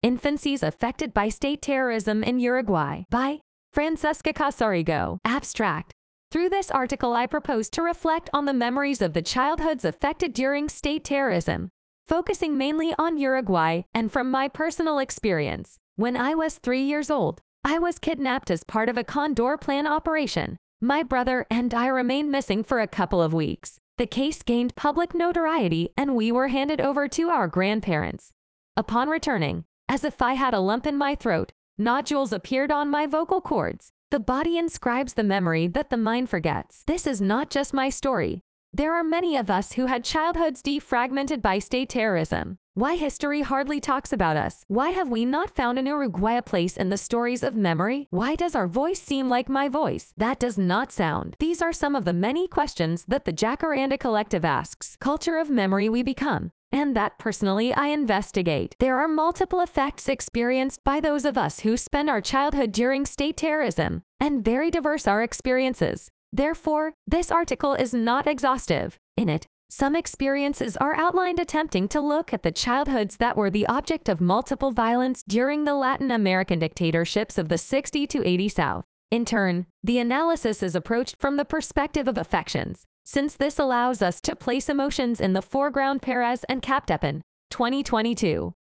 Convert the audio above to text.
Infancies Affected by State Terrorism in Uruguay by Francesca Casarigo. Abstract. Through this article I propose to reflect on the memories of the childhoods affected during state terrorism, focusing mainly on Uruguay and from my personal experience. When I was 3 years old, I was kidnapped as part of a Condor Plan operation. My brother and I remained missing for a couple of weeks. The case gained public notoriety and we were handed over to our grandparents. Upon returning, as if I had a lump in my throat, nodules appeared on my vocal cords. The body inscribes the memory that the mind forgets. This is not just my story. There are many of us who had childhoods defragmented by state terrorism. Why history hardly talks about us? Why have we not found in Uruguay a place in the stories of memory? Why does our voice seem like my voice? That does not sound. These are some of the many questions that the Jacaranda Collective asks. Culture of memory we become, and that personally I investigate. There are multiple effects experienced by those of us who spend our childhood during state terrorism, and very diverse our experiences. Therefore, this article is not exhaustive. In it, some experiences are outlined attempting to look at the childhoods that were the object of multiple violence during the Latin American dictatorships of the 60 to 80 South. In turn, the analysis is approached from the perspective of affections, since this allows us to place emotions in the foreground. Perez and Capdepen, 2022.